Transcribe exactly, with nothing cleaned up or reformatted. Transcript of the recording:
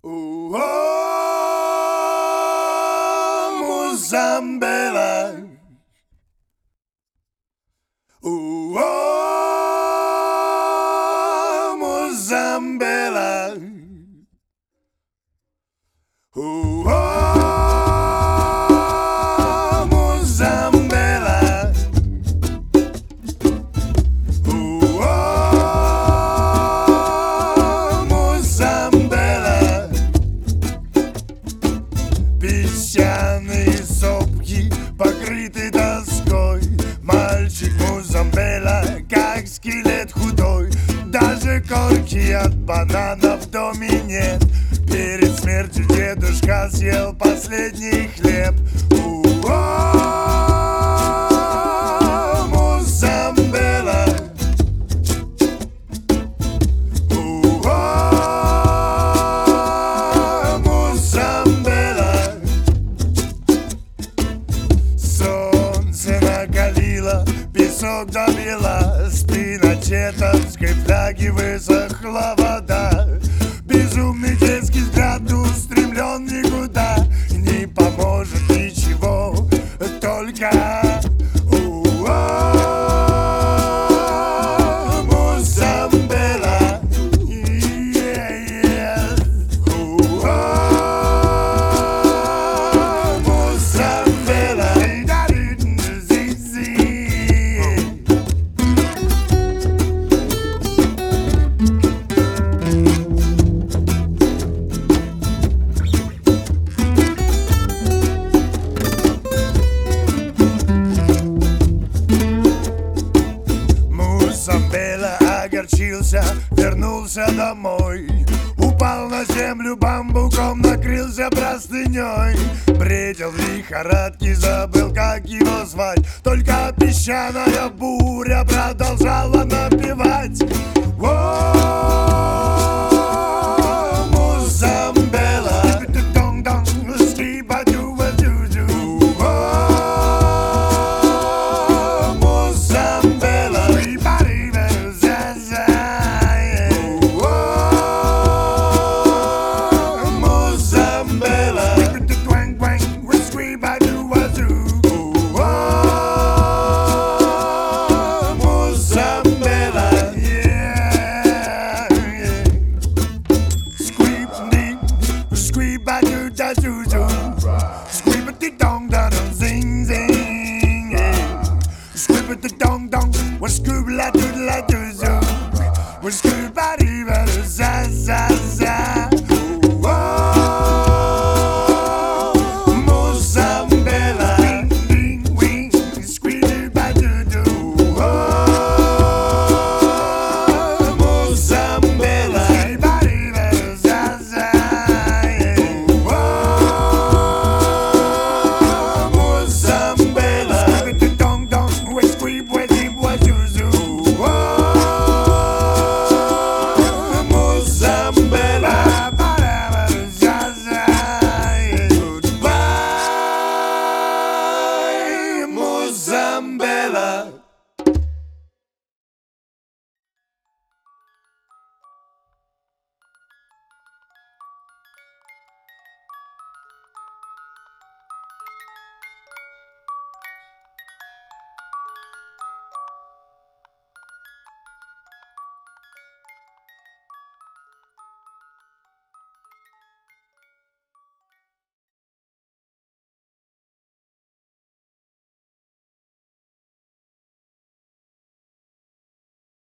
Oh, Mozambela. Oh, Mozambela. Oh, Mozambela. Oh, Mозамбела. Песчаные сопки покрыты тоской. Мальчик Мозамбела, как скелет худой. Даже корки от бананов в доме нет. Перед смертью дедушка съел последний хлеб. У-о, Мозамбела. У-о, Мозамбела. Солнце накалило, песок добила. С пиночетовской фляги высохла вода. Безумный детский взгляд устремлен никуда. Не поможет ничего, только у-о, Мозамбела. У-о, Мозамбела. Мозамбела огорчился, вернулся домой. Упал на землю бамбуком, накрылся простыней. Бредил в лихорадке, забыл, как его звать. Только песчаная буря продолжала напевать. О, Мозамбела. Squeeb-a-doo-da-doo-doo. Squeeb-a-dee-doo.